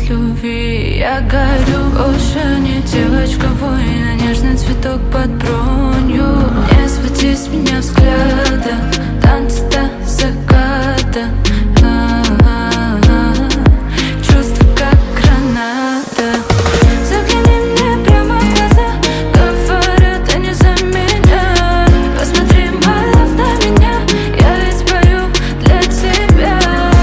любви. Я горю, больше не девочка-воин, а нежный цветок под бронью. Не своди с меня взгляда, танцы до заката. Чувства как граната. Загляни мне прямо в глаза, говорят они за меня. Посмотри, my love, на меня, я ведь пою для тебя.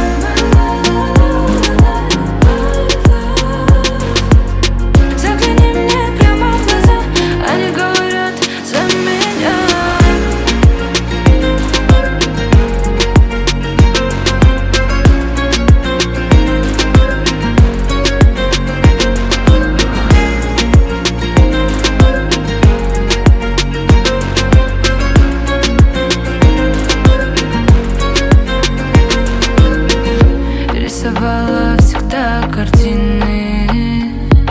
Загляни мне прямо в глаза, они говорят за меня. Рисовала всегда картины,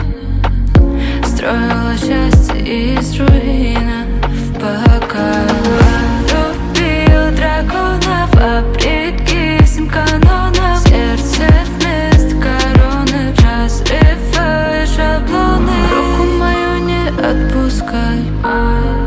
строила счастье из руинов пока. Любила драконов, а предки 7 канонов. Сердце вместо короны, разрывая шаблоны. Руку мою не отпускай.